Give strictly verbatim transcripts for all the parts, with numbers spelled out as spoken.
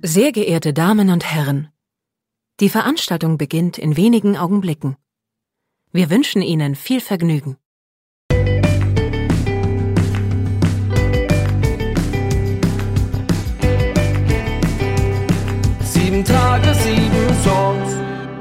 Sehr geehrte Damen und Herren, die Veranstaltung beginnt in wenigen Augenblicken. Wir wünschen Ihnen viel Vergnügen. Sieben Tage, sieben Songs.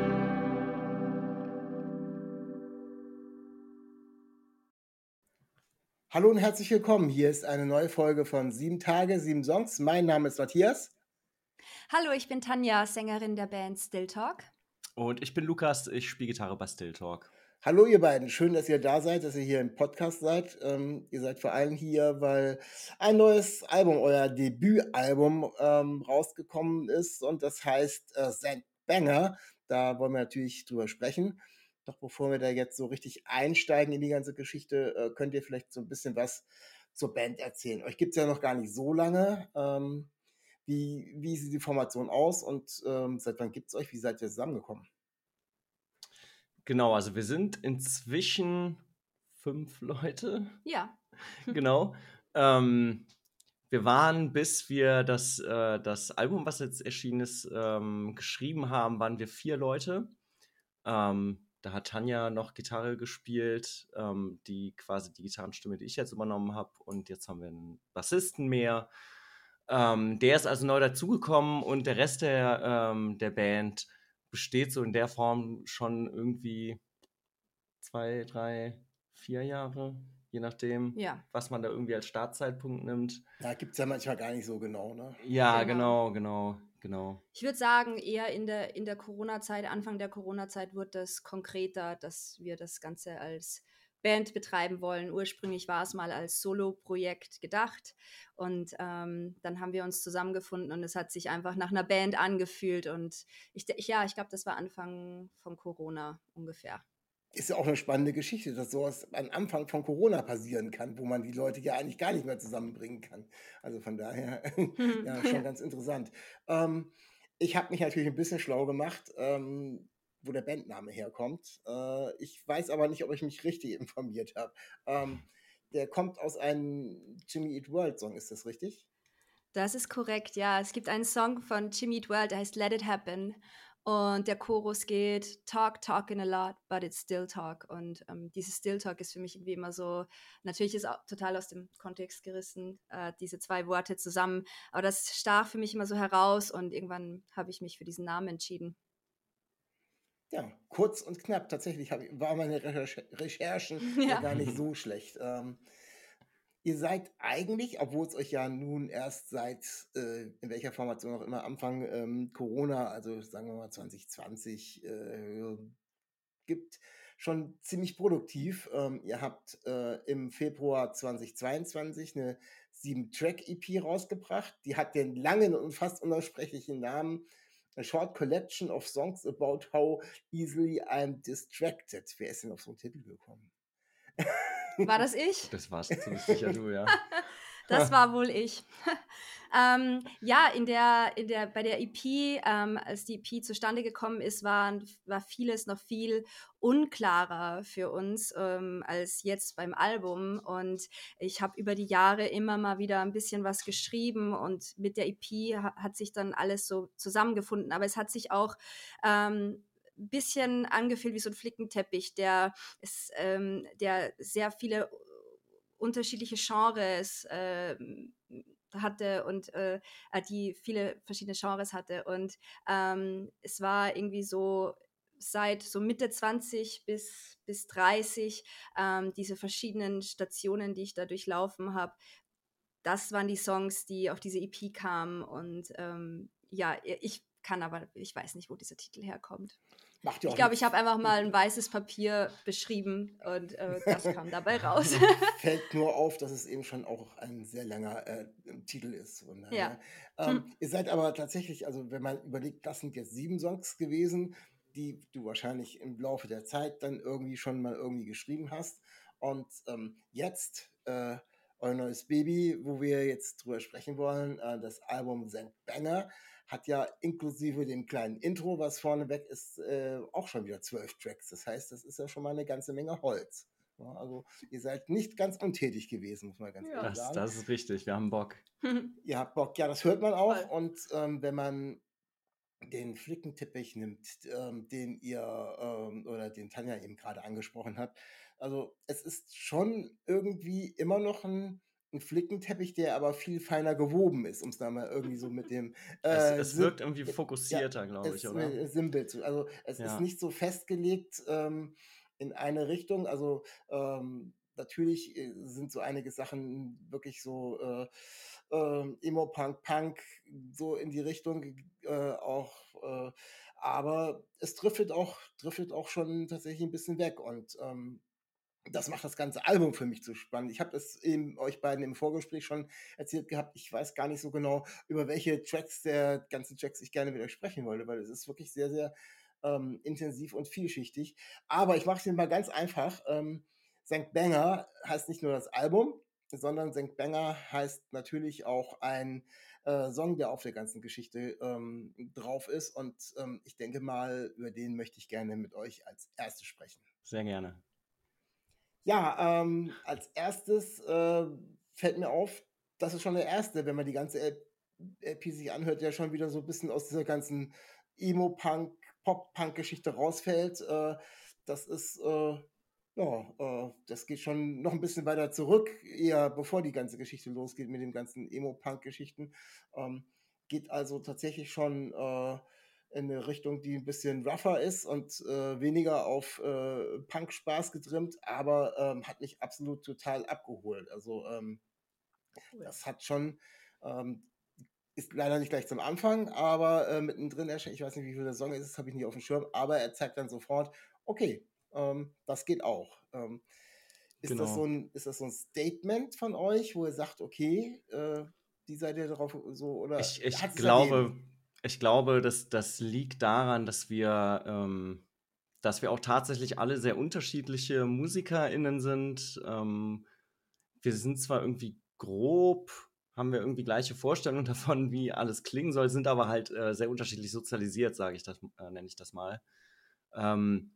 Hallo und herzlich willkommen. Hier ist eine neue Folge von Sieben Tage, sieben Songs. Mein Name ist Matthias. Hallo, ich bin Tanja, Sängerin der Band Still Talk. Und ich bin Lukas, ich spiele Gitarre bei Still Talk. Hallo ihr beiden, schön, dass ihr da seid, dass ihr hier im Podcast seid. Ähm, ihr seid vor allem hier, weil ein neues Album, euer Debütalbum, ähm, rausgekommen ist und das heißt äh, St. Banger. Da wollen wir natürlich drüber sprechen. Doch bevor wir da jetzt so richtig einsteigen in die ganze Geschichte, äh, könnt ihr vielleicht so ein bisschen was zur Band erzählen. Euch gibt es ja noch gar nicht so lange. Ähm, wie, wie sieht die Formation aus und ähm, seit wann gibt es euch? Wie seid ihr zusammengekommen? Genau, also wir sind inzwischen fünf Leute. Ja. Genau. Ähm, wir waren, bis wir das, äh, das Album, was jetzt erschienen ist, ähm, geschrieben haben, waren wir vier Leute. Ähm, da hat Tanja noch Gitarre gespielt, ähm, die quasi die Gitarrenstimme, die ich jetzt übernommen habe. Und jetzt haben wir einen Bassisten mehr. Ähm, der ist also neu dazugekommen und der Rest der, ähm, der Band besteht so in der Form schon irgendwie zwei, drei, vier Jahre, je nachdem, Ja. was man da irgendwie als Startzeitpunkt nimmt. Ja, gibt es ja manchmal gar nicht so genau, ne? Ja, Genau. genau, genau, genau. Ich würde sagen, eher in der, in der Corona-Zeit, Anfang der Corona-Zeit wurde das konkreter, dass wir das Ganze als Band betreiben wollen. Ursprünglich war es mal als Solo-Projekt gedacht und ähm, dann haben wir uns zusammengefunden und es hat sich einfach nach einer Band angefühlt und ich, ich ja, ich glaube, das war Anfang von Corona ungefähr. Ist ja auch eine spannende Geschichte, dass sowas am Anfang von Corona passieren kann, wo man die Leute ja eigentlich gar nicht mehr zusammenbringen kann. Also von daher, ja, schon ganz interessant. Ähm, ich habe mich natürlich ein bisschen schlau gemacht, ähm, wo der Bandname herkommt. Äh, ich weiß aber nicht, ob ich mich richtig informiert habe. Ähm, der kommt aus einem Jimmy Eat World Song, ist das richtig? Das ist korrekt, ja. Es gibt einen Song von Jimmy Eat World, der heißt Let It Happen. Und der Chorus geht Talk, talking a lot, but it's still talk. Und ähm, dieses Still Talk ist für mich irgendwie immer so, natürlich ist auch total aus dem Kontext gerissen, äh, diese zwei Worte zusammen. Aber das stach für mich immer so heraus und irgendwann habe ich mich für diesen Namen entschieden. Ja, kurz und knapp. Tatsächlich hab, war meine Recherche, Recherchen ja. ja gar nicht so schlecht. Ähm, ihr seid eigentlich, obwohl es euch ja nun erst seit, äh, in welcher Formation auch immer, Anfang ähm, Corona, also sagen wir mal zwanzig zwanzig, äh, gibt, schon ziemlich produktiv. Ähm, ihr habt äh, im Februar zweitausendzweiundzwanzig eine sieben-Track-E P rausgebracht. Die hat den langen und fast unaussprechlichen Namen A Short Collection of Songs About How Easily I'm Distracted. Wer ist denn auf so einen Titel gekommen? War das ich? Das warst ziemlich sicher du, ja. Das war wohl ich. ähm, ja, in der, in der, bei der E P, ähm, als die E P zustande gekommen ist, war, war vieles noch viel unklarer für uns ähm, als jetzt beim Album. Und ich habe über die Jahre immer mal wieder ein bisschen was geschrieben und mit der E P ha- hat sich dann alles so zusammengefunden. Aber es hat sich auch ähm, ein bisschen angefühlt wie so ein Flickenteppich, der, ist, ähm, der sehr viele unterschiedliche Genres äh, hatte und äh, die viele verschiedene Genres hatte. Und ähm, es war irgendwie so seit so Mitte zwanzig bis, bis dreißig ähm, diese verschiedenen Stationen, die ich da durchlaufen habe, das waren die Songs, die auf diese E P kamen. Und ähm, ja, ich kann aber, ich weiß nicht, wo dieser Titel herkommt. Macht ja Ich auch glaube, nichts. ich habe einfach mal ein weißes Papier beschrieben und äh, das kam dabei raus. Fällt nur auf, dass es eben schon auch ein sehr langer äh, Titel ist. Von daher. Ja. Ähm, Hm. ihr seid aber tatsächlich, also wenn man überlegt, das sind jetzt sieben Songs gewesen, die du wahrscheinlich im Laufe der Zeit dann irgendwie schon mal irgendwie geschrieben hast. Und ähm, jetzt äh, euer neues Baby, wo wir jetzt drüber sprechen wollen, äh, das Album Sankt Banger, hat ja inklusive dem kleinen Intro, was vorneweg ist, äh, auch schon wieder zwölf Tracks. Das heißt, das ist ja schon mal eine ganze Menge Holz. Ja, also ihr seid nicht ganz untätig gewesen, muss man ganz Ja. ehrlich Das, sagen. das ist richtig, wir haben Bock. Ihr habt Bock, ja, das hört man auch. Voll. Und ähm, wenn man den Flickenteppich nimmt, ähm, den ihr ähm, oder den Tanja eben gerade angesprochen hat, also es ist schon irgendwie immer noch ein, ein Flickenteppich, der aber viel feiner gewoben ist, um es da mal irgendwie so mit dem Es, äh, es Sim- wirkt irgendwie ja, fokussierter, glaube ich, es oder? mit Symbol zu. Also es ist Ja, nicht so festgelegt ähm, in eine Richtung. Also ähm, natürlich äh, sind so einige Sachen wirklich so äh, ähm, Emo-Punk, Punk, so in die Richtung äh, auch. Äh, aber es driftet auch, driftet auch schon tatsächlich ein bisschen weg. Und ähm, das macht das ganze Album für mich so spannend. Ich habe es eben euch beiden im Vorgespräch schon erzählt gehabt. Ich weiß gar nicht so genau, über welche Tracks der ganzen Tracks ich gerne mit euch sprechen wollte, weil es ist wirklich sehr, sehr ähm, intensiv und vielschichtig. Aber ich mache es mir mal ganz einfach. Ähm, Sankt Banger heißt nicht nur das Album, sondern Sankt Banger heißt natürlich auch ein äh, Song, der auf der ganzen Geschichte ähm, drauf ist. Und ähm, ich denke mal, über den möchte ich gerne mit euch als erstes sprechen. sehr gerne. Ja, ähm, als erstes äh, fällt mir auf, das ist schon der erste, wenn man die ganze L P sich anhört, der schon wieder so ein bisschen aus dieser ganzen Emo-Punk, Pop-Punk-Geschichte rausfällt. Äh, das ist, äh, ja, äh, das geht schon noch ein bisschen weiter zurück, eher bevor die ganze Geschichte losgeht mit den ganzen Emo-Punk-Geschichten. Ähm, geht also tatsächlich schon äh, in eine Richtung, die ein bisschen rougher ist und äh, weniger auf äh, Punk-Spaß getrimmt, aber ähm, hat mich absolut total abgeholt. Also ähm, Cool. das hat schon, ähm, ist leider nicht gleich zum Anfang, aber äh, mittendrin erscheint, ich weiß nicht, wie viel der Song ist, das habe ich nicht auf dem Schirm, aber er zeigt dann sofort, okay, ähm, das geht auch. Ähm, ist, das so Genau. ein, ist das so ein Statement von euch, wo ihr sagt, okay, äh, die seid ihr darauf so, oder Ich, ich hat es glaube, ergeben? ich glaube, dass das liegt daran, dass wir, ähm, dass wir auch tatsächlich alle sehr unterschiedliche MusikerInnen sind. Ähm, wir sind zwar irgendwie grob, haben wir irgendwie gleiche Vorstellungen davon, wie alles klingen soll, sind aber halt äh, sehr unterschiedlich sozialisiert, sage ich das, äh, nenne ich das mal. Ähm,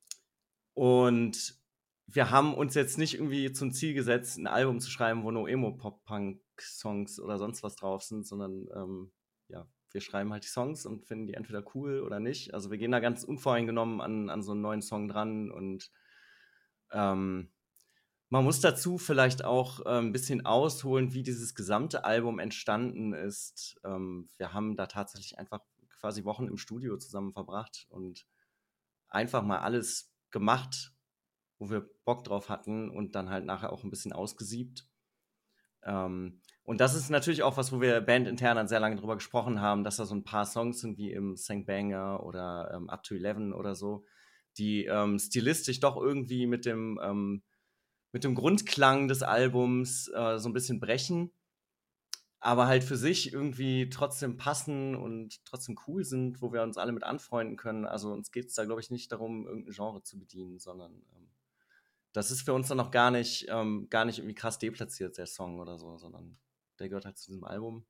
und wir haben uns jetzt nicht irgendwie zum Ziel gesetzt, ein Album zu schreiben, wo nur Emo-Pop-Punk-Songs oder sonst was drauf sind, sondern ähm, ja, wir schreiben halt die Songs und finden die entweder cool oder nicht. Also wir gehen da ganz unvoreingenommen an, an so einen neuen Song dran und ähm, man muss dazu vielleicht auch äh, ein bisschen ausholen, wie dieses gesamte Album entstanden ist. Ähm, wir haben da tatsächlich einfach quasi Wochen im Studio zusammen verbracht und einfach mal alles gemacht, wo wir Bock drauf hatten und dann halt nachher auch ein bisschen ausgesiebt. Ähm, und das ist natürlich auch was, wo wir bandintern dann sehr lange drüber gesprochen haben, dass da so ein paar Songs sind, wie im Sankt Banger oder ähm, Up to Eleven oder so, die ähm, stilistisch doch irgendwie mit dem, ähm, mit dem Grundklang des Albums äh, so ein bisschen brechen, aber halt für sich irgendwie trotzdem passen und trotzdem cool sind, wo wir uns alle mit anfreunden können. Also uns geht es da, glaube ich, nicht darum, irgendein Genre zu bedienen, sondern ähm, das ist für uns dann noch gar nicht, ähm, gar nicht irgendwie krass deplatziert, der Song oder so, sondern der gehört halt zu diesem Album.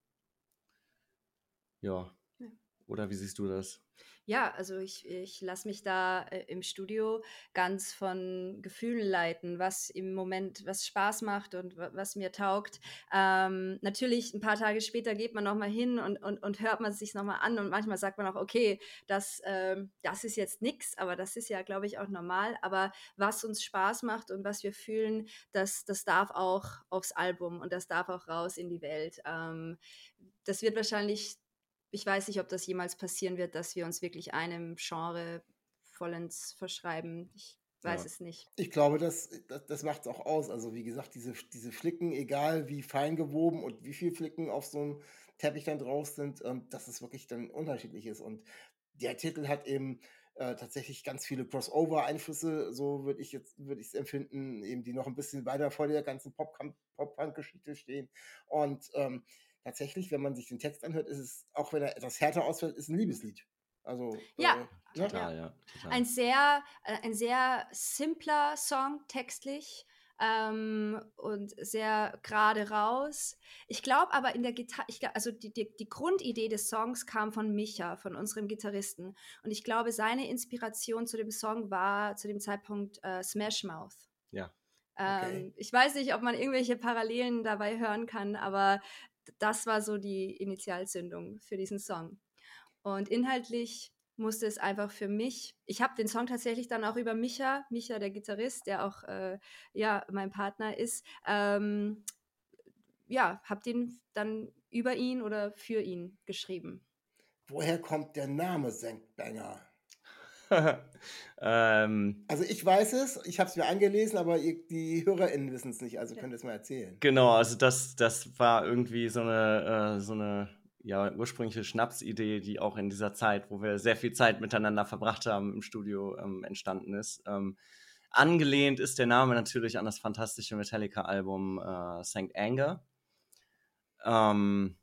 Ja. Ja. Oder wie siehst du das? Ja, also ich, ich lasse mich da äh, im Studio ganz von Gefühlen leiten, was im Moment, was Spaß macht und wa- was mir taugt. Ähm, natürlich, ein paar Tage später geht man nochmal hin und, und, und hört man es sich nochmal an und manchmal sagt man auch, okay, das, ähm, das ist jetzt nix, aber das ist ja, glaube ich, auch normal. Aber was uns Spaß macht und was wir fühlen, das, das darf auch aufs Album und das darf auch raus in die Welt. Ähm, das wird wahrscheinlich, ich weiß nicht, ob das jemals passieren wird, dass wir uns wirklich einem Genre vollends verschreiben. Ich weiß Ja. es nicht. Ich glaube, das, das, das macht es auch aus. Also wie gesagt, diese, diese Flicken, egal wie fein gewoben und wie viel Flicken auf so einem Teppich dann drauf sind, ähm, dass es wirklich dann unterschiedlich ist. Und der Titel hat eben äh, tatsächlich ganz viele Crossover-Einflüsse, so würde ich jetzt, würde ich es empfinden, eben die noch ein bisschen weiter vor der ganzen Pop- Pop-Punk-Geschichte stehen. Und ähm, tatsächlich, wenn man sich den Text anhört, ist es, auch wenn er etwas härter ausfällt, ist ein Liebeslied. Also, Ja, äh, ne? Total, ja. Total. ein sehr, äh, ein sehr simpler Song textlich ähm, und sehr gerade raus. Ich glaube aber in der Gitarre, ich glaub, also die, die, die Grundidee des Songs kam von Micha, von unserem Gitarristen. Und ich glaube, seine Inspiration zu dem Song war zu dem Zeitpunkt äh, Smash Mouth. Ja. Okay. Ähm, ich weiß nicht, ob man irgendwelche Parallelen dabei hören kann, aber das war so die Initialzündung für diesen Song. Und inhaltlich musste es einfach für mich, ich habe den Song tatsächlich dann auch über Micha, Micha, der Gitarrist, der auch äh, ja, mein Partner ist, ähm, ja, habe den dann über ihn oder für ihn geschrieben. Woher kommt der Name Sankbanger? ähm, Also ich weiß es, ich habe es mir angelesen, aber ihr, die HörerInnen wissen es nicht, also Ja. könnt ihr es mal erzählen. Genau, also das, das war irgendwie so eine, äh, so eine ja, ursprüngliche Schnapsidee, die auch in dieser Zeit, wo wir sehr viel Zeit miteinander verbracht haben im Studio, ähm, entstanden ist. Ähm, angelehnt ist der Name natürlich an das fantastische Metallica-Album äh, Sankt Anger. Ähm,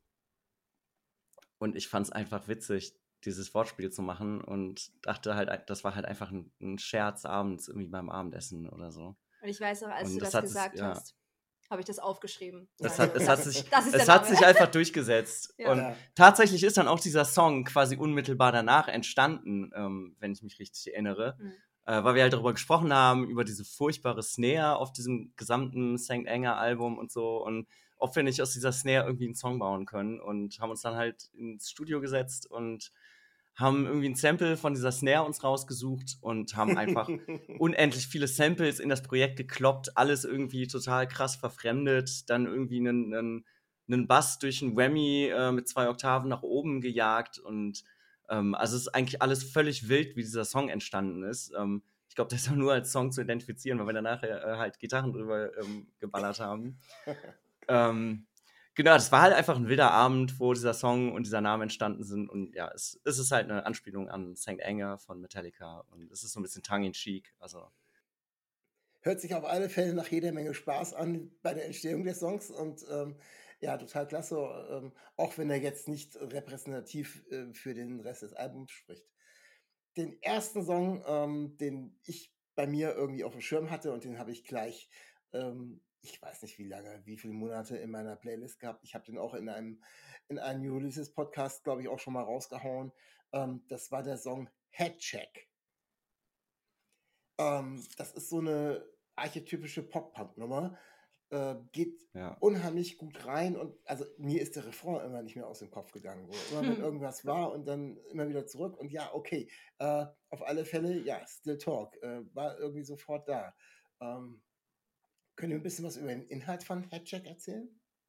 und ich fand es einfach witzig, dieses Wortspiel zu machen und dachte halt, das war halt einfach ein, ein Scherz abends irgendwie beim Abenessen oder so. Und ich weiß auch, als Und du das das hat es, gesagt ja. hast, habe ich das aufgeschrieben. Es Weil hat, es hat sich, das ist es der hat Name. sich einfach durchgesetzt. Ja. Und Ja. tatsächlich ist dann auch dieser Song quasi unmittelbar danach entstanden, ähm, wenn ich mich richtig erinnere. Mhm. Äh, weil wir halt darüber gesprochen haben, über diese furchtbare Snare auf diesem gesamten Sankt Anger Album und so. Und ob wir nicht aus dieser Snare irgendwie einen Song bauen können. Und haben uns dann halt ins Studio gesetzt und haben irgendwie ein Sample von dieser Snare uns rausgesucht und haben einfach unendlich viele Samples in das Projekt gekloppt, alles irgendwie total krass verfremdet, dann irgendwie einen, einen, einen Bass durch einen Whammy äh, mit zwei Oktaven nach oben gejagt und ähm, also es ist eigentlich alles völlig wild, wie dieser Song entstanden ist. Ähm, ich glaube, das ist auch nur als Song zu identifizieren, weil wir danach äh, halt Gitarren drüber ähm, geballert haben. ähm, Genau, das war halt einfach ein wilder Abend, wo dieser Song und dieser Name entstanden sind. Und ja, es, es ist halt eine Anspielung an Sankt Anger von Metallica. Und es ist so ein bisschen tongue-in-cheek. Also, Hört sich auf alle Fälle nach jeder Menge Spaß an bei der Entstehung des Songs und ähm, ja, total klasse, ähm, auch wenn er jetzt nicht repräsentativ äh, für den Rest des Albums spricht. Den ersten Song, ähm, den ich bei mir irgendwie auf dem Schirm hatte und den habe ich gleich, ähm, ich weiß nicht wie lange, wie viele Monate in meiner Playlist gehabt. Ich habe den auch in einem, in einem New Releases Podcast, glaube ich, auch schon mal rausgehauen. Ähm, das war der Song Headcheck. Ähm, das ist so eine archetypische Pop-Punk-Nummer. Äh, geht ja. unheimlich gut rein und also mir ist der Refrain immer nicht mehr aus dem Kopf gegangen. So. Immer wenn irgendwas war und dann immer wieder zurück und ja, okay, äh, auf alle Fälle, ja, Still Talk, äh, war irgendwie sofort da. Ähm, können wir ein bisschen was über den Inhalt von Headcheck erzählen?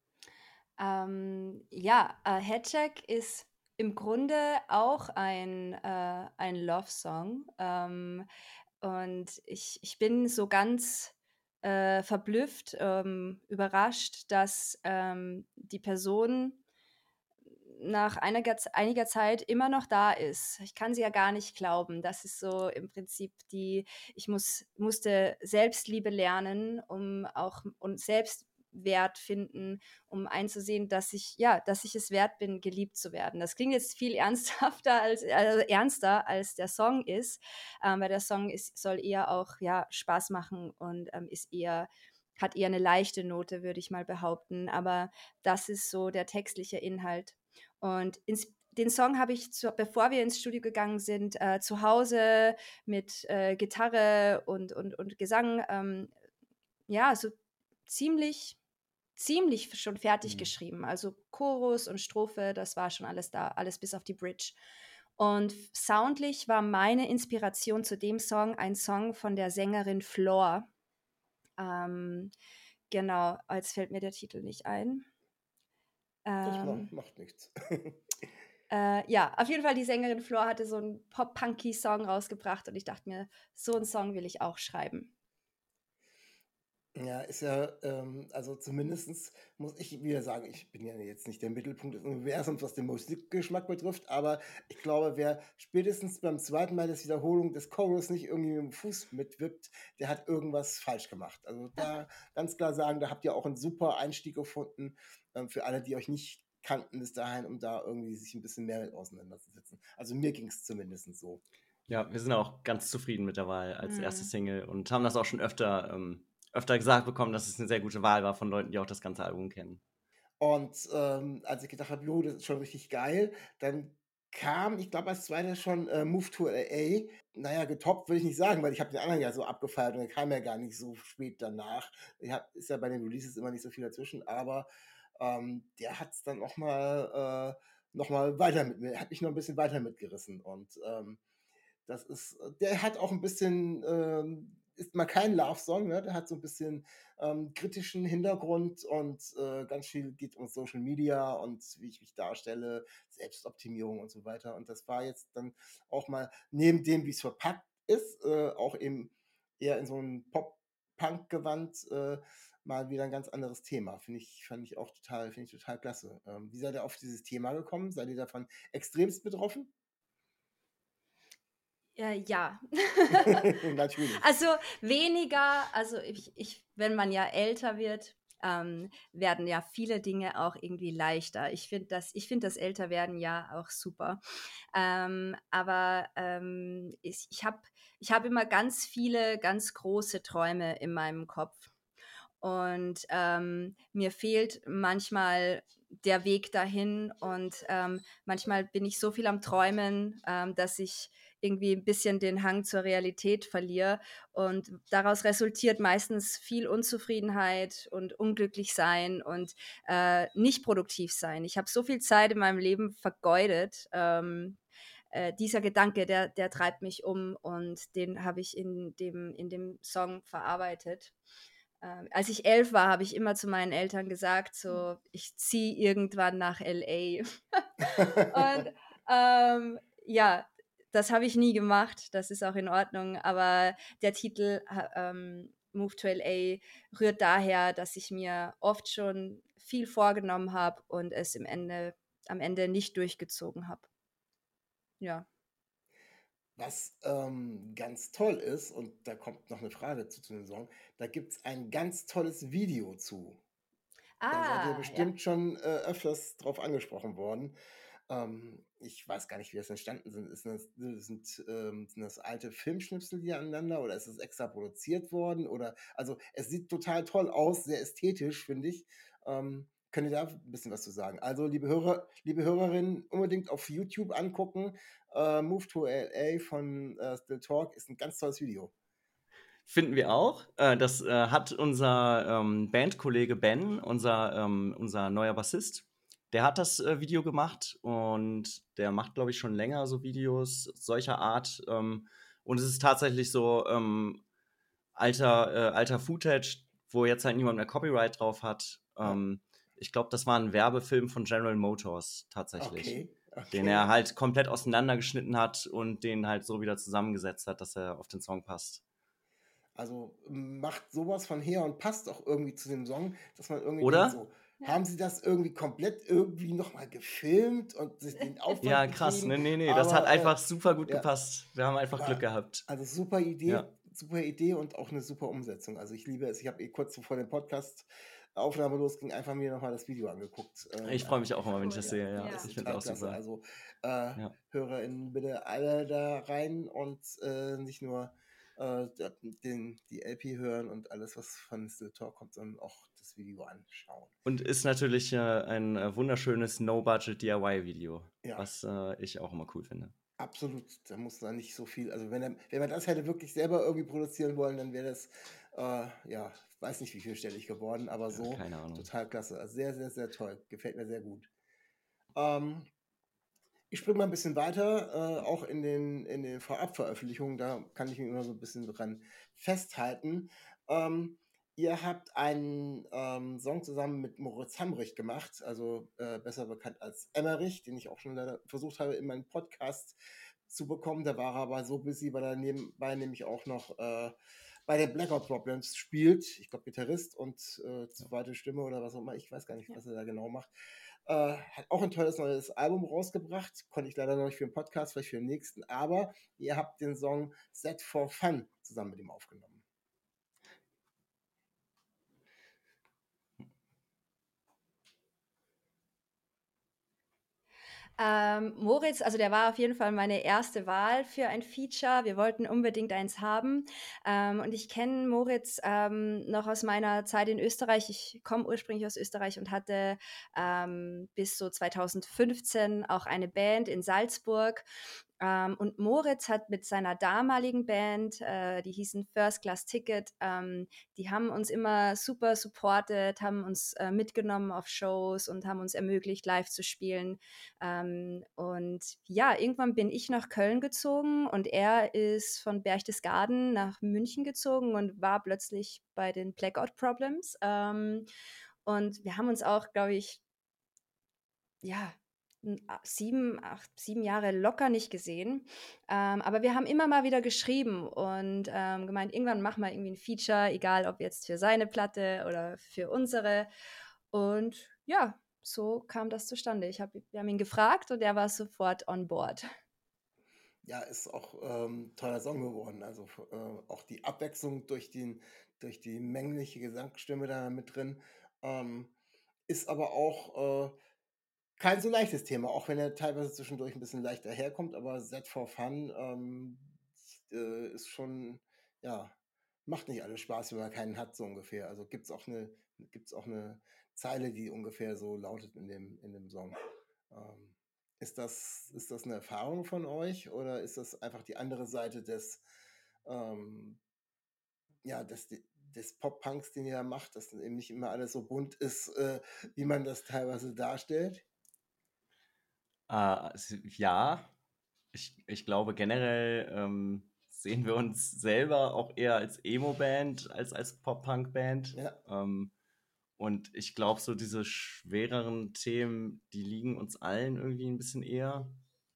Ähm, ja, äh, Headcheck ist im Grunde auch ein, äh, ein Love-Song. Ähm, und ich, ich bin so ganz äh, verblüfft, ähm, überrascht, dass ähm, die Person nach einiger, einiger Zeit immer noch da ist. Ich kann sie ja gar nicht glauben. Das ist so im Prinzip die, ich muss, musste Selbstliebe lernen, um auch und Selbstwert finden, um einzusehen, dass ich, ja, dass ich es wert bin, geliebt zu werden. Das klingt jetzt viel ernsthafter als, also ernster, als der Song ist, ähm, weil der Song ist, soll eher auch ja, Spaß machen und ähm, ist eher hat eher eine leichte Note, würde ich mal behaupten. Aber das ist so der textliche Inhalt. Und ins, den Song habe ich, zu, bevor wir ins Studio gegangen sind, äh, zu Hause mit äh, Gitarre und, und, und Gesang, ähm, ja, so ziemlich, ziemlich schon fertig Mhm. geschrieben. Also Chorus und Strophe, das war schon alles da, alles bis auf die Bridge. Und soundlich war meine Inspiration zu dem Song ein Song von der Sängerin Floor. Ähm, genau, jetzt fällt mir der Titel nicht ein. Das Ähm, macht, macht nichts. Äh, ja, auf jeden Fall, die Sängerin Floor hatte so einen Pop-Punky-Song rausgebracht und ich dachte mir, so einen Song will ich auch schreiben. Ja, ist ja, ähm, also zumindest muss ich wieder sagen, ich bin ja jetzt nicht der Mittelpunkt des Universums, was den Musikgeschmack betrifft, aber ich glaube, wer spätestens beim zweiten Mal des Wiederholung des Chorus nicht irgendwie mit dem Fuß mitwippt, der hat irgendwas falsch gemacht. Also da ganz klar sagen, da habt ihr auch einen super Einstieg gefunden, ähm, für alle, die euch nicht kannten bis dahin, um da irgendwie sich ein bisschen mehr mit auseinanderzusetzen. Also mir ging es zumindest so. Ja, wir sind auch ganz zufrieden mit der Wahl als Mhm. erste Single und haben das auch schon öfter, ähm, öfter gesagt bekommen, dass es eine sehr gute Wahl war von Leuten, die auch das ganze Album kennen. Und ähm, als ich gedacht habe, jo, das ist schon richtig geil, dann kam, ich glaube, als zweiter schon äh, Move to L A. Naja, getoppt würde ich nicht sagen, weil ich habe den anderen ja so abgefeiert und der kam ja gar nicht so spät danach. Ich hab, ist ja bei den Releases immer nicht so viel dazwischen, aber ähm, der hat es dann nochmal äh, noch mal weiter mit mir, hat mich noch ein bisschen weiter mitgerissen. Und ähm, das ist, der hat auch ein bisschen, ähm, ist mal kein Love-Song, ne? Der hat so ein bisschen ähm, kritischen Hintergrund und äh, ganz viel geht um Social Media und wie ich mich darstelle, Selbstoptimierung und so weiter. Und das war jetzt dann auch mal neben dem, wie es verpackt ist, äh, auch eben eher in so ein Pop-Punk-Gewand äh, mal wieder ein ganz anderes Thema. Finde ich, fand ich auch total, finde ich total klasse. Ähm, wie seid ihr auf dieses Thema gekommen? Seid ihr davon extremst betroffen? Äh, ja. Natürlich. Also weniger, also ich, ich, wenn man ja älter wird, ähm, werden ja viele Dinge auch irgendwie leichter. Ich finde das, ich finde das Älterwerden ja auch super. Ähm, aber ähm, ich, ich habe ich hab immer ganz viele, ganz große Träume in meinem Kopf. Und ähm, mir fehlt manchmal der Weg dahin und ähm, manchmal bin ich so viel am Träumen, ähm, dass ich irgendwie ein bisschen den Hang zur Realität verliere und daraus resultiert meistens viel Unzufriedenheit und unglücklich sein und äh, nicht produktiv sein. Ich habe so viel Zeit in meinem Leben vergeudet. Ähm, äh, dieser Gedanke, der, der treibt mich um und den habe ich in dem, in dem Song verarbeitet. Ähm, als ich elf war, habe ich immer zu meinen Eltern gesagt, so, ich ziehe irgendwann nach L A. Und ähm, ja, das habe ich nie gemacht, das ist auch in Ordnung, aber der Titel ähm, Move to L A rührt daher, dass ich mir oft schon viel vorgenommen habe und es im Ende, am Ende nicht durchgezogen habe. Ja. Was ähm, ganz toll ist, und da kommt noch eine Frage zu, zu dem Song, da gibt es ein ganz tolles Video zu. Da seid ihr Ah, ja. bestimmt schon äh, öfters drauf angesprochen worden. Ähm, ich weiß gar nicht, wie das entstanden sind. Ist das, sind, ähm, sind das alte Filmschnipsel hier aneinander oder ist es extra produziert worden? Oder also es sieht total toll aus, sehr ästhetisch, finde ich. Ähm, könnt ihr da ein bisschen was zu sagen? Also, liebe Hörer, liebe Hörerinnen, unbedingt auf YouTube angucken. Äh, Move to L A von äh, Still Talk ist ein ganz tolles Video. Finden wir auch. Äh, das äh, hat unser ähm, Bandkollege Ben, unser, ähm, unser neuer Bassist, der hat das äh, Video gemacht und der macht, glaube ich, schon länger so Videos solcher Art. Ähm, und es ist tatsächlich so ähm, alter, äh, alter Footage, wo jetzt halt niemand mehr Copyright drauf hat. Ja. Ähm, ich glaube, das war ein Werbefilm von General Motors tatsächlich. Okay, okay. Den er halt komplett auseinandergeschnitten hat und den halt so wieder zusammengesetzt hat, dass er auf den Song passt. Also macht sowas von her und passt auch irgendwie zu dem Song, dass man irgendwie Oder? denkt, so, ja. Haben sie das irgendwie komplett irgendwie nochmal gefilmt und sich den Aufwand Ja, krass. betrieben? Nee, nee, nee. Aber, das hat einfach äh, super gut ja, gepasst. Wir haben einfach war, Glück gehabt. Also super Idee, Ja. super Idee und auch eine super Umsetzung. Also ich liebe es. Ich habe eh kurz bevor der Podcast Aufnahme losging, einfach mir nochmal das Video angeguckt. Ähm, Ich freue mich auch immer, wenn ich cool. das sehe. Ja, Ja. ich finde es auch klasse. super. Also äh, Ja. HörerInnen bitte alle da rein und äh, nicht nur äh, den, die L P hören und alles, was von Still Talk kommt, sondern auch das Video anschauen. Und ist natürlich äh, ein äh, wunderschönes No-Budget-D I Y-Video, Ja. was äh, ich auch immer cool finde. Absolut, da muss da nicht so viel, also wenn, er, wenn man das hätte wirklich selber irgendwie produzieren wollen, dann wäre das, äh, ja, weiß nicht wie vielstellig geworden, aber so Ja, keine Ahnung. Total klasse. Also sehr, sehr, sehr toll. Gefällt mir sehr gut. Ähm, ich springe mal ein bisschen weiter, äh, auch in den, in den Vorabveröffentlichungen, da kann ich mich immer so ein bisschen dran festhalten. Ähm, ihr habt einen ähm, Song zusammen mit Moritz Hamrich gemacht, also äh, besser bekannt als Emmerich, den ich auch schon leider versucht habe, in meinen Podcast zu bekommen. Da war er aber so busy, weil er nebenbei nämlich auch noch äh, bei den Blackout Problems spielt. Ich glaube, Gitarrist und äh, zweite Stimme oder was auch immer. Ich weiß gar nicht, was er da genau macht. Äh, hat auch ein tolles neues Album rausgebracht. Konnte ich leider noch nicht für den Podcast, vielleicht für den nächsten. Aber ihr habt den Song Set for Fun zusammen mit ihm aufgenommen. Ähm, Moritz, also der war auf jeden Fall meine erste Wahl für ein Feature. Wir wollten unbedingt eins haben. Ähm, und ich kenne Moritz ähm, noch aus meiner Zeit in Österreich. Ich komme ursprünglich aus Österreich und hatte ähm, bis so zwanzig fünfzehn auch eine Band in Salzburg. Ähm, und Moritz hat mit seiner damaligen Band, äh, die hießen First Class Ticket, ähm, die haben uns immer super supportet, haben uns äh, mitgenommen auf Shows und haben uns ermöglicht, live zu spielen. Ähm, und ja, irgendwann bin ich nach Köln gezogen und er ist von Berchtesgaden nach München gezogen und war plötzlich bei den Blackout Problems. Ähm, und wir haben uns auch, glaube ich, ja, n- a- sieben, acht, sieben Jahre locker nicht gesehen. Ähm, aber wir haben immer mal wieder geschrieben und ähm, gemeint, irgendwann machen wir irgendwie ein Feature, egal ob jetzt für seine Platte oder für unsere. Und ja, so kam das zustande. Ich hab, wir haben ihn gefragt und er war sofort on board. Ja, ist auch ähm, toller Song geworden. Also äh, auch die Abwechslung durch den, durch die männliche Gesangsstimme da mit drin. Ähm, ist aber auch äh, kein so leichtes Thema, auch wenn er teilweise zwischendurch ein bisschen leichter herkommt, aber Set for Fun ähm, äh, ist schon, ja, macht nicht alles Spaß, wenn man keinen hat, so ungefähr. Also gibt's auch eine, gibt's auch eine Zeile, die ungefähr so lautet in dem, in dem Song. Ähm, ist das, ist das eine Erfahrung von euch oder ist das einfach die andere Seite des, ähm, ja, des, des Pop-Punks, den ihr da macht, dass eben nicht immer alles so bunt ist, äh, wie man das teilweise darstellt? Äh, es- ja, ich, ich glaube generell ähm, sehen wir uns selber auch eher als Emo-Band als als Pop-Punk-Band. Ja. Ähm, und ich glaube, so diese schwereren Themen, die liegen uns allen irgendwie ein bisschen eher.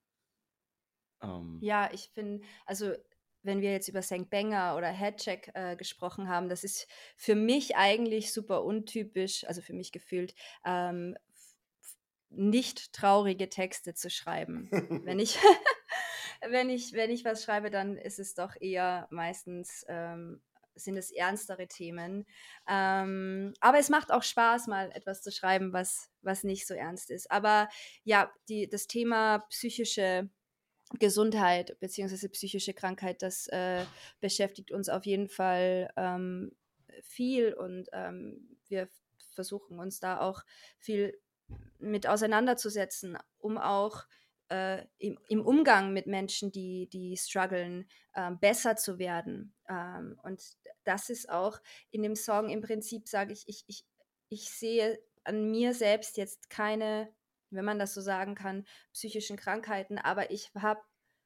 Ähm, Ja, ich finde, also wenn wir jetzt über Sankt Banger oder Headcheck äh, gesprochen haben, das ist für mich eigentlich super untypisch, also für mich gefühlt, ähm, f- f- nicht traurige Texte zu schreiben. Wenn ich, wenn ich, wenn ich was schreibe, dann ist es doch eher meistens, ähm, sind es ernstere Themen. Ähm, aber es macht auch Spaß, mal etwas zu schreiben, was, was nicht so ernst ist. Aber ja, die, das Thema psychische Gesundheit beziehungsweise psychische Krankheit, das äh, beschäftigt uns auf jeden Fall ähm, viel und ähm, wir versuchen uns da auch viel mit auseinanderzusetzen, um auch äh, im, im Umgang mit Menschen, die, die strugglen, ähm, besser zu werden. Ähm, und das ist auch in dem Song im Prinzip, sage ich, ich, ich, ich sehe an mir selbst jetzt keine, wenn man das so sagen kann, psychischen Krankheiten, aber ich habe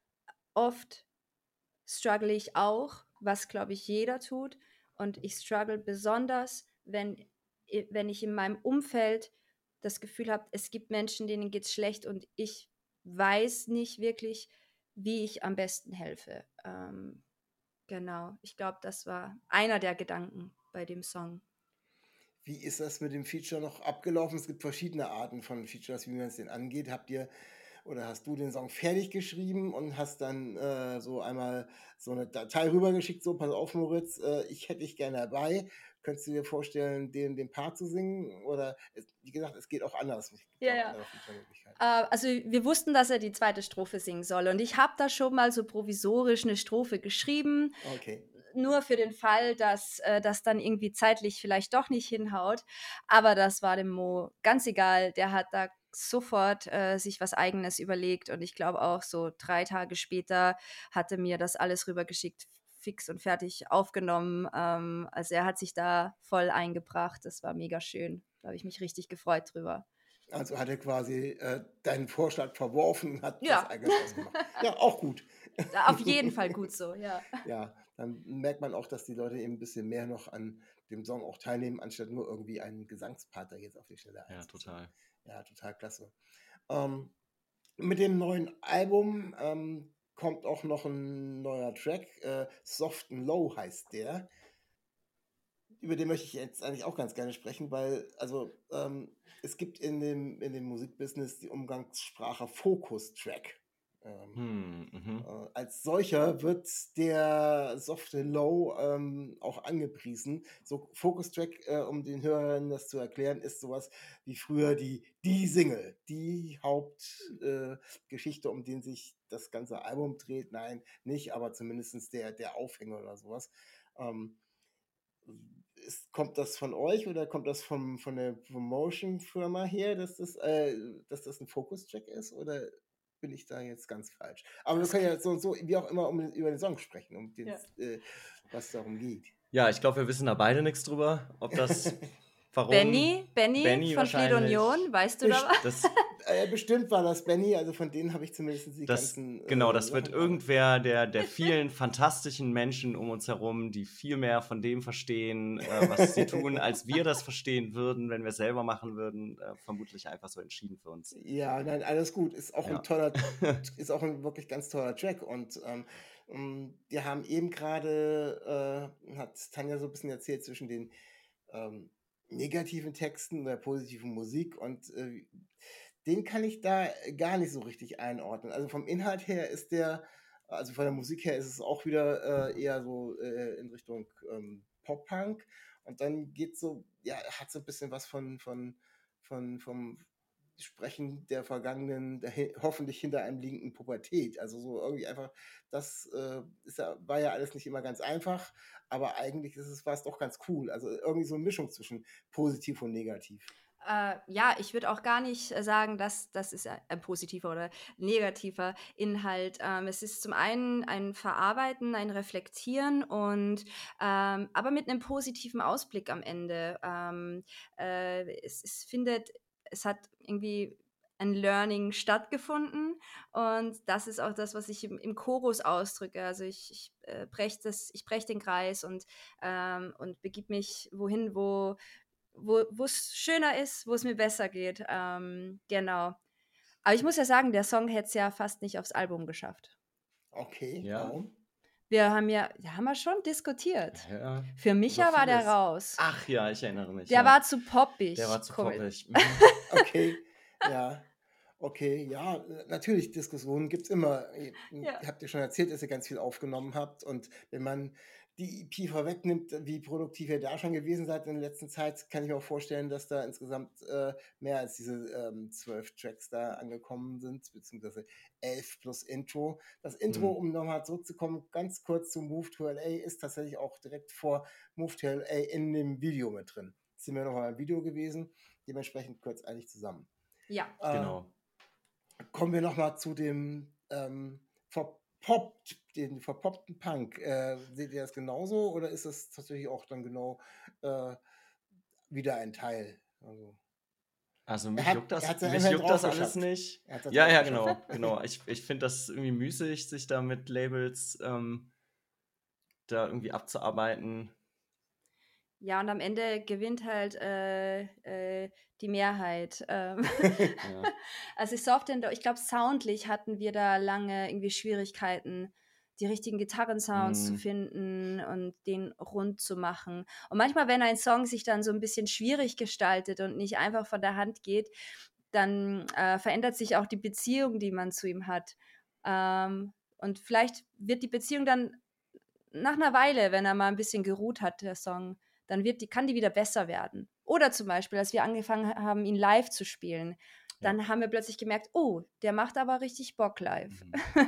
oft struggle ich auch, was glaube ich jeder tut. Und ich struggle besonders, wenn, wenn ich in meinem Umfeld das Gefühl habe, es gibt Menschen, denen geht es schlecht und ich weiß nicht wirklich, wie ich am besten helfe. Ähm, genau, ich glaube, das war einer der Gedanken bei dem Song. Wie ist das mit dem Feature noch abgelaufen? Es gibt verschiedene Arten von Features, wie man es denn angeht. Habt ihr oder hast du den Song fertig geschrieben und hast dann äh, so einmal so eine Datei rübergeschickt, so, pass auf, Moritz, äh, ich hätte dich gerne dabei. Könntest du dir vorstellen, den, den Part zu singen? Oder, es, wie gesagt, es geht auch anders. Es gibt Ja, ja auch ja. andere Feature-Möglichkeiten. Äh, also wir wussten, dass er die zweite Strophe singen soll. Und ich habe da schon mal so provisorisch eine Strophe geschrieben, Okay. nur für den Fall, dass äh, das dann irgendwie zeitlich vielleicht doch nicht hinhaut. Aber das war dem Mo ganz egal. Der hat da sofort äh, sich was Eigenes überlegt. Und ich glaube auch so drei Tage später hatte mir das alles rübergeschickt, fix und fertig aufgenommen. Ähm, also er hat sich da voll eingebracht. Das war mega schön. Da habe ich mich richtig gefreut drüber. Also hat er quasi äh, deinen Vorschlag verworfen und hat was Ja, Eigenes ausgemacht. Ja, auch gut. auf jeden Fall gut so, ja. Ja, dann merkt man auch, dass die Leute eben ein bisschen mehr noch an dem Song auch teilnehmen, anstatt nur irgendwie einen Gesangspart da jetzt auf die Stelle ja, einzusingen. total. Ja, total klasse. Ähm, mit dem neuen Album ähm, kommt auch noch ein neuer Track. Äh, Soft and Low heißt der. Über den möchte ich jetzt eigentlich auch ganz gerne sprechen, weil also ähm, es gibt in dem, in dem Musikbusiness die Umgangssprache Focus-Track. Ähm, Hm, mhm. äh, als solcher wird der softe Low ähm, auch angepriesen. So Focus-Track, äh, um den Hörern das zu erklären, ist sowas wie früher die, die Single, die Hauptgeschichte, äh, Geschichte, um den sich das ganze Album dreht. Nein, nicht, aber zumindest der, der Aufhänger oder sowas. Ähm, ist, kommt das von euch oder kommt das vom, von der Promotion-Firma her, dass das, äh, dass das ein Focus-Track ist? Oder bin ich da jetzt ganz falsch? Aber wir Das können kann, ja so und so, wie auch immer, um, den- über den Song sprechen, um den, ja. äh, was darum geht. Ja, ich glaube, wir wissen da beide nichts drüber, ob das, warum, Benny, Benny Benny von Fleet Union, wahrscheinlich, weißt du da Best, was? das, äh, bestimmt war das Benny, also von denen habe ich zumindest die das, ganzen genau, äh, das wird Sachen gerade. irgendwer der, der vielen fantastischen Menschen um uns herum, die viel mehr von dem verstehen, äh, was sie tun, als wir das verstehen würden, wenn wir es selber machen würden, äh, vermutlich einfach so entschieden für uns. Ja, nein, alles gut. Ist auch ein Ja. toller, ist auch ein wirklich ganz toller Track. Und ähm, ähm, wir haben eben gerade, äh, hat Tanja so ein bisschen erzählt zwischen den ähm, negativen Texten oder positiven Musik und äh, den kann ich da gar nicht so richtig einordnen. Also vom Inhalt her ist der, also von der Musik her ist es auch wieder äh, eher so äh, in Richtung ähm, Pop-Punk und dann geht so, ja, hat so ein bisschen was von, von, von, vom Sprechen der vergangenen, der hi- hoffentlich hinter einem liegenden Pubertät. Also so irgendwie einfach, das äh, ist ja, war ja alles nicht immer ganz einfach, aber eigentlich ist es, war es doch ganz cool. Also irgendwie so eine Mischung zwischen positiv und negativ. Äh, ja, ich würde auch gar nicht äh, sagen, dass das ist ein positiver oder negativer Inhalt. Ähm, es ist zum einen ein Verarbeiten, ein Reflektieren und ähm, aber mit einem positiven Ausblick am Ende. Ähm, äh, es, es findet, es hat irgendwie ein Learning stattgefunden und das ist auch das, was ich im, im Chorus ausdrücke. Also ich, ich äh, breche das, ich breche den Kreis und, ähm, und begib mich wohin, wo wo es schöner ist, wo es mir besser geht. Ähm, genau. Aber ich muss ja sagen, der Song hätte es ja fast nicht aufs Album geschafft. Okay, Ja, warum? Wir haben ja, ja, haben wir schon diskutiert. ja, Für über Micha war der vieles. raus. Ach ja, ich erinnere mich, Der ja. war zu Der poppig. war zu Komm. poppig. Mhm. Okay, ja. Okay, ja, äh, natürlich, Diskussionen gibt es immer. Ihr, Ja. ihr habt ja schon erzählt, dass ihr ganz viel aufgenommen habt. Und wenn man die E P vorwegnimmt, wie produktiv ihr da schon gewesen seid in der letzten Zeit, kann ich mir auch vorstellen, dass da insgesamt äh, mehr als diese ähm, zwölf Tracks da angekommen sind, beziehungsweise elf plus Intro. Das Intro, Hm. um nochmal zurückzukommen, ganz kurz zu Move to L A, ist tatsächlich auch direkt vor Move to L A in dem Video mit drin. Jetzt sind wir nochmal im Video gewesen, dementsprechend kurz eigentlich zusammen. Ja. Äh, Genau. Kommen wir nochmal zu dem ähm, verpoppt, den verpoppten Punk. Äh, seht ihr das genauso oder ist das tatsächlich auch dann genau äh, wieder ein Teil? Also, Also er mich hat, juckt er das, hat es mich immerhin juckt das drauf alles geschafft. nicht. Er hat es Ja, drauf ja, geschafft. genau, genau. Ich, ich finde das irgendwie müßig, sich da mit Labels ähm, da irgendwie abzuarbeiten. Ja, und am Ende gewinnt halt äh, äh, die Mehrheit. Ähm. Ja. Also ich soft ich glaube, soundlich hatten wir da lange irgendwie Schwierigkeiten, die richtigen Gitarrensounds zu Mm, finden und den rund zu machen. Und manchmal, wenn ein Song sich dann so ein bisschen schwierig gestaltet und nicht einfach von der Hand geht, dann äh, verändert sich auch die Beziehung, die man zu ihm hat. Ähm, und vielleicht wird die Beziehung dann nach einer Weile, wenn er mal ein bisschen geruht hat, der Song, dann wird die, kann die wieder besser werden. Oder zum Beispiel, als wir angefangen haben, ihn live zu spielen, ja. dann haben wir plötzlich gemerkt, oh, der macht aber richtig Bock live. Mhm.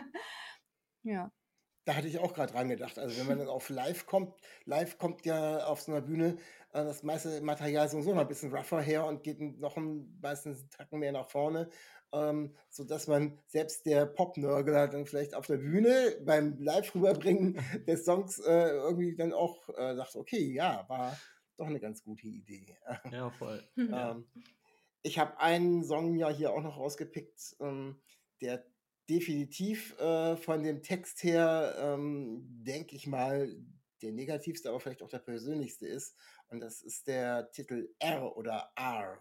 Da Ja. hatte ich auch gerade dran gedacht. Also wenn man dann auf live kommt, live kommt ja auf so einer Bühne äh, das meiste Material sowieso noch ein bisschen rougher her und geht noch ein, meistens einen Tacken mehr nach vorne, ähm, sodass man selbst der Pop-Nörgler dann vielleicht auf der Bühne beim Live rüberbringen des Songs äh, irgendwie dann auch äh, sagt, okay, ja, war doch eine ganz gute Idee. Ja, voll. Ja. Ähm, ich habe einen Song ja hier auch noch rausgepickt, ähm, der definitiv äh, von dem Text her, ähm, denke ich mal, der negativste, aber vielleicht auch der persönlichste ist. Und das ist der Titel R oder R.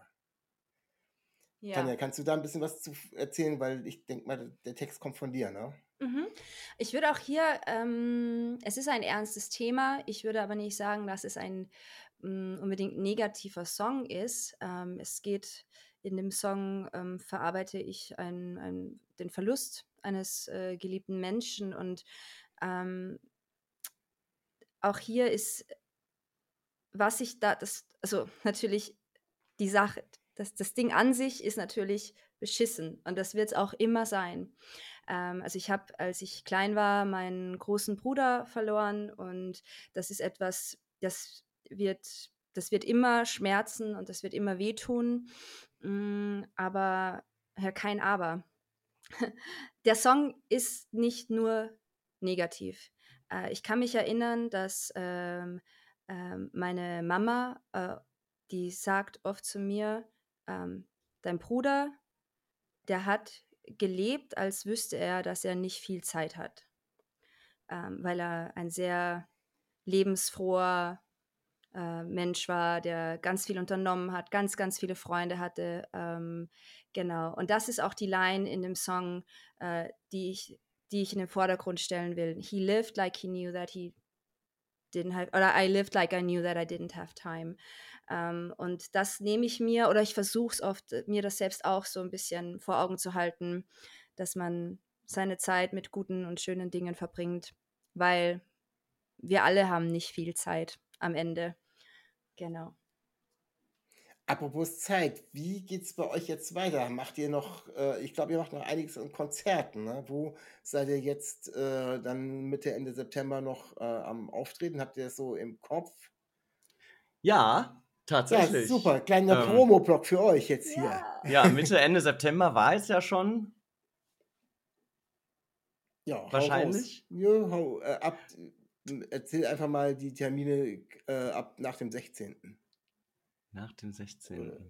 Ja. Tanja, kannst du da ein bisschen was zu erzählen? Weil ich denke mal, der Text kommt von dir, ne? Mhm. Ich würde auch hier, ähm, es ist ein ernstes Thema, ich würde aber nicht sagen, dass es ein mh, unbedingt negativer Song ist. Ähm, es geht in dem Song, ähm, verarbeite ich ein, ein, den Verlust eines äh, geliebten Menschen. Und ähm, auch hier ist, was ich da, das, also natürlich die Sache, das, das Ding an sich ist natürlich beschissen und das wird es auch immer sein. Ähm, also ich habe, als ich klein war, meinen großen Bruder verloren und das ist etwas, das wird, das wird immer schmerzen und das wird immer wehtun. Mm, aber, ja, kein Aber. Der Song ist nicht nur negativ. Äh, ich kann mich erinnern, dass ähm, ähm, meine Mama, äh, die sagt oft zu mir, ähm, dein Bruder, der hat gelebt, als wüsste er, dass er nicht viel Zeit hat, ähm, weil er ein sehr lebensfroher äh, Mensch war, der ganz viel unternommen hat, ganz, ganz viele Freunde hatte. Ähm, genau. Und das ist auch die Line in dem Song, äh, die ich, die ich in den Vordergrund stellen will. He lived like he knew that he didn't have, oder I lived like I knew that I didn't have time. Ähm, und das nehme ich mir, oder ich versuche es oft, mir das selbst auch so ein bisschen vor Augen zu halten, dass man seine Zeit mit guten und schönen Dingen verbringt, weil wir alle haben nicht viel Zeit am Ende. Genau. Apropos Zeit, wie geht's bei euch jetzt weiter? Macht ihr noch, äh, ich glaube, ihr macht noch einiges an Konzerten, ne? Wo seid ihr jetzt äh, dann Mitte, Ende September noch äh, am Auftreten? Habt ihr das so im Kopf? Ja, Ja, tatsächlich. super. Kleiner Ähm, Promo-Block für euch jetzt hier. Ja. ja, Mitte, Ende September war es ja schon, Ja, hau raus. wahrscheinlich. Ja, hau, äh, ab, äh, erzähl einfach mal die Termine äh, ab nach dem sechzehnten. Nach dem Oder sechzehnten.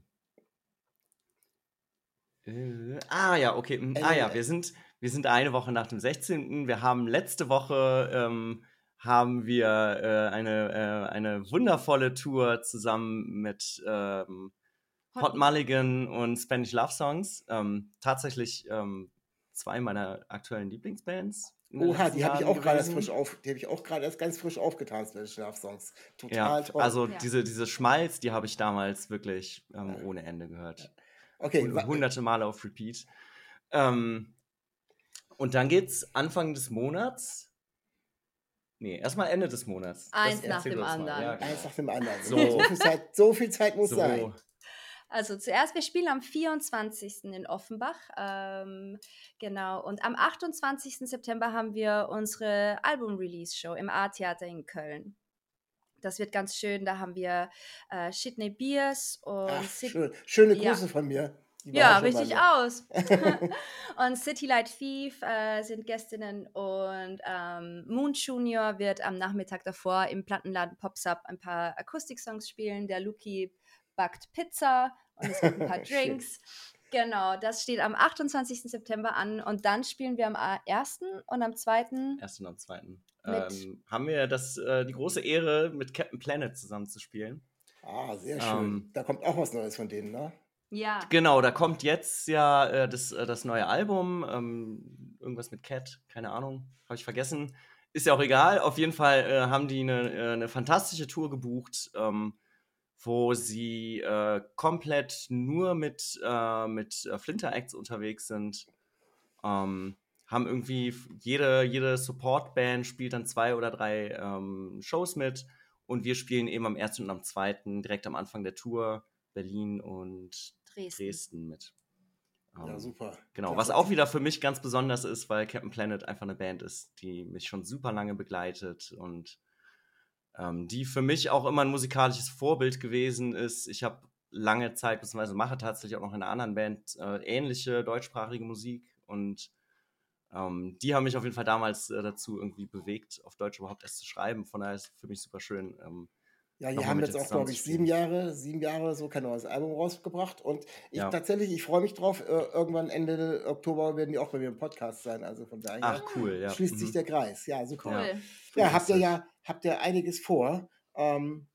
Äh, ah ja, okay. mm, Ah Ende, ja, wir sind, wir sind eine Woche nach dem sechzehnten. Wir haben letzte Woche ähm, haben wir äh, eine, äh, eine wundervolle Tour zusammen mit ähm, Hot Hot Mulligan und Spanish Love Songs. Ähm, tatsächlich ähm, zwei meiner aktuellen Lieblingsbands in den oha, letzten die habe ich Jahren auch gerade erst frisch gewesen. auf, die habe ich auch gerade erst ganz frisch aufgetan, Spanish Schlafsongs. Ja, Total f- toll. also Ja. diese, diese Schmalz, die habe ich damals wirklich ähm, Ja. ohne Ende gehört. Okay, Hun- wa- Hunderte Male auf Repeat. Ähm, und dann geht's Anfang des Monats. Nee, erstmal Ende des Monats. Das Eins nach erzähl dem du uns mal. Ja, anderen. eins genau. nach dem anderen. So. So viel Zeit, so viel Zeit muss sein. So, Also zuerst, wir spielen am vierundzwanzigsten in Offenbach. Ähm, genau. Und am achtundzwanzigsten September haben wir unsere Album-Release-Show im A-Theater in Köln. Das wird ganz schön. Da haben wir äh, Shitney Beers und Ach, Sid schön. Schöne ja. Grüße von mir. Die waren Ja, schon mal richtig da. aus. Und City Light Thief äh, sind Gästinnen und ähm, Moon Junior wird am Nachmittag davor im Plattenladen Pops Up ein paar Akustik-Songs spielen. Der Luki backt Pizza und es gibt ein paar Schön. Drinks. Genau, das steht am achtundzwanzigsten September an und dann spielen wir am ersten und am zweiten ersten und am zweiten. mit. Ähm, haben wir das, äh, die große Ehre, mit Captain Planet zusammen zu spielen. Ah, sehr schön. Ähm, Da kommt auch was Neues von denen, ne? Ja, Genau, da kommt jetzt ja äh, das, äh, das neue Album. Ähm, irgendwas mit Cat, keine Ahnung, habe ich vergessen. Ist ja auch egal. Auf jeden Fall äh, haben die eine, äh, eine fantastische Tour gebucht, ähm, wo sie äh, komplett nur mit, äh, mit äh, Flinter-Acts unterwegs sind. Ähm, haben irgendwie f- jede, jede Support-Band spielt dann zwei oder drei ähm, Shows mit. Und wir spielen eben am ersten und am zweiten direkt am Anfang der Tour Berlin und Dresden. Dresden mit. Ja, Ähm, super. genau, Klasse. was auch wieder für mich ganz besonders ist, weil Captain Planet einfach eine Band ist, die mich schon super lange begleitet und ähm, die für mich auch immer ein musikalisches Vorbild gewesen ist. Ich habe lange Zeit, beziehungsweise mache tatsächlich auch noch in einer anderen Band äh, ähnliche deutschsprachige Musik und ähm, die haben mich auf jeden Fall damals äh, dazu irgendwie bewegt, auf Deutsch überhaupt erst zu schreiben. Von daher ist es für mich super schön. Ähm, Ja, die nochmal haben mit jetzt denen auch, glaube ich, sieben zusammenzuspielen. Jahre, sieben Jahre oder so kein neues Album rausgebracht. Und ich Ja. tatsächlich, ich freue mich drauf. Äh, irgendwann Ende Oktober werden die auch bei mir im Podcast sein. Also von daher Ach, cool, ja. schließt sich Mhm. der Kreis. Ja, super. Cool. Ja. Ja, So habt ist ihr es. ja, habt ihr einiges vor. Ähm,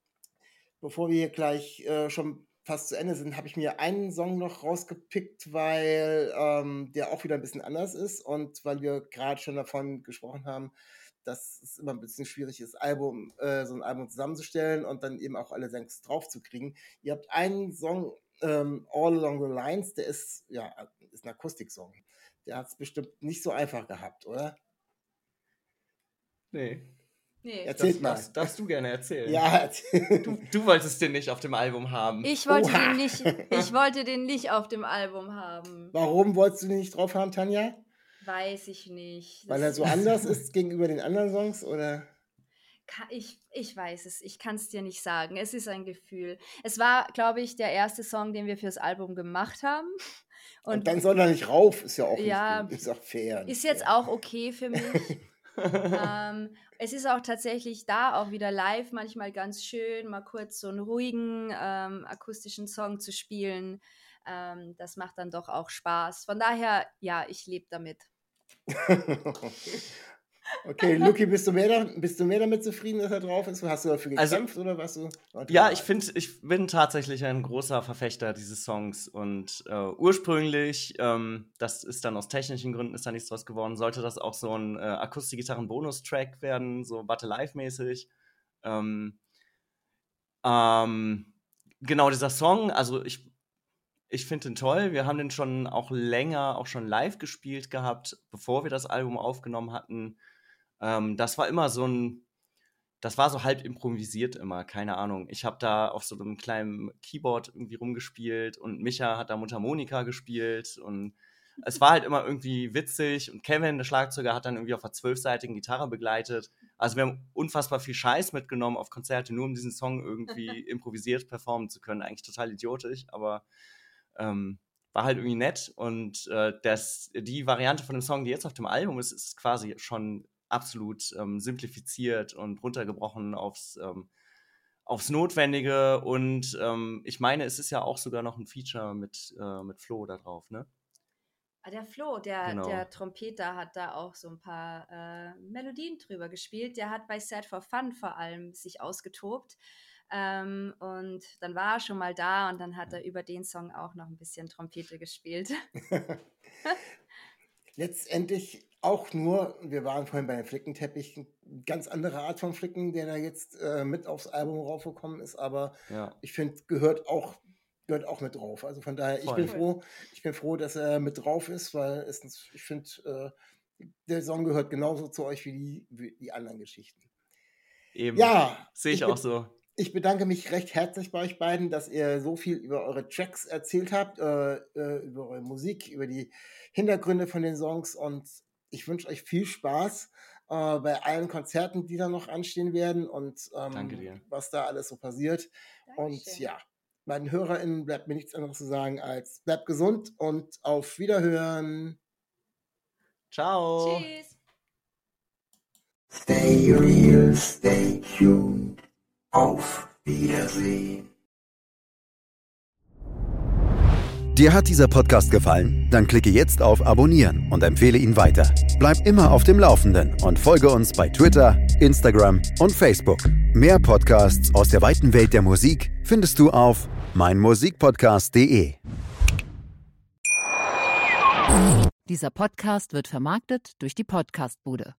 bevor wir hier gleich äh, schon fast zu Ende sind, habe ich mir einen Song noch rausgepickt, weil ähm, der auch wieder ein bisschen anders ist und weil wir gerade schon davon gesprochen haben, dass es immer ein bisschen schwierig ist, Album, äh, so ein Album zusammenzustellen und dann eben auch alle Songs drauf zu kriegen. Ihr habt einen Song, ähm, All Along the Lines, der ist, ja, ist ein Akustiksong. Der hat es bestimmt nicht so einfach gehabt, oder? Nee. Nee. Erzählt Das mal. darfst, darfst du gerne erzählen. Ja, erzähl. Du, du wolltest den nicht auf dem Album haben. Ich wollte, Oha. den nicht, ich wollte den nicht auf dem Album haben. Warum wolltest du den nicht drauf haben, Tanja? Weiß ich nicht. Weil Das er so anders ist gegenüber den anderen Songs, oder? Ka- Ich, ich weiß es, ich kann es dir nicht sagen. Es ist ein Gefühl. Es war, glaube ich, der erste Song, den wir fürs Album gemacht haben. Und, Und dann soll er nicht rauf, ist ja auch Ja, nicht gut. Ist auch fair. ist jetzt auch okay für mich. ähm, es ist auch tatsächlich da auch wieder live manchmal ganz schön, mal kurz so einen ruhigen ähm, akustischen Song zu spielen. Ähm, das macht dann doch auch Spaß. Von daher, ja, ich lebe damit. Okay, Luki, bist du, mehr da, bist du mehr damit zufrieden, dass er drauf ist? Hast du dafür Also- gekämpft oder was du? Ja, ich finde, ich bin tatsächlich ein großer Verfechter dieses Songs und äh, ursprünglich, ähm, das ist dann aus technischen Gründen, ist da nichts draus geworden, sollte das auch so ein äh, Akustikgitarren-Bonus-Track werden, so Battle Live-mäßig. Ähm, ähm, genau, dieser Song, also ich, ich finde den toll. Wir haben den schon auch länger, auch schon live gespielt gehabt, bevor wir das Album aufgenommen hatten. Ähm, das war immer so ein Das war so halb improvisiert immer, keine Ahnung. Ich habe da auf so einem kleinen Keyboard irgendwie rumgespielt und Micha hat da Mundharmonika gespielt und es war halt immer irgendwie witzig und Kevin, der Schlagzeuger, hat dann irgendwie auf einer zwölfseitigen Gitarre begleitet. Also wir haben unfassbar viel Scheiß mitgenommen auf Konzerte, nur um diesen Song irgendwie improvisiert performen zu können. Eigentlich total idiotisch, aber ähm, war halt irgendwie nett und äh, das, die Variante von dem Song, die jetzt auf dem Album ist, ist quasi schon absolut ähm, simplifiziert und runtergebrochen aufs, ähm, aufs Notwendige. Und ähm, ich meine, es ist ja auch sogar noch ein Feature mit, äh, mit Flo da drauf, ne? Ah, der Flo, der, Genau. der Trompeter, hat da auch so ein paar äh, Melodien drüber gespielt. Der hat bei Sad for Fun vor allem sich ausgetobt. Ähm, und dann war er schon mal da und dann hat er über den Song auch noch ein bisschen Trompete gespielt. Letztendlich auch nur, wir waren vorhin bei den Flickenteppich, eine ganz andere Art von Flicken, der da jetzt äh, mit aufs Album raufgekommen ist, aber Ja. ich finde, gehört auch, gehört auch mit drauf. Also von daher, ich Voll. bin froh, ich bin froh, dass er mit drauf ist, weil es, ich finde, äh, der Song gehört genauso zu euch wie die, wie die anderen Geschichten. Eben. Ja, Sehe ich ich auch bin- so. Ich bedanke mich recht herzlich bei euch beiden, dass ihr so viel über eure Tracks erzählt habt, äh, äh, über eure Musik, über die Hintergründe von den Songs und ich wünsche euch viel Spaß äh, bei allen Konzerten, die da noch anstehen werden und ähm, Danke dir. was da alles so passiert. Und Dankeschön. ja, meinen HörerInnen bleibt mir nichts anderes zu sagen als bleibt gesund und auf Wiederhören. Ciao. Tschüss. Stay real, stay tuned. Auf Wiedersehen. Dir hat dieser Podcast gefallen? Dann klicke jetzt auf Abonnieren und empfehle ihn weiter. Bleib immer auf dem Laufenden und folge uns bei Twitter, Instagram und Facebook. Mehr Podcasts aus der weiten Welt der Musik findest du auf meinmusikpodcast punkt de. Dieser Podcast wird vermarktet durch die Podcastbude.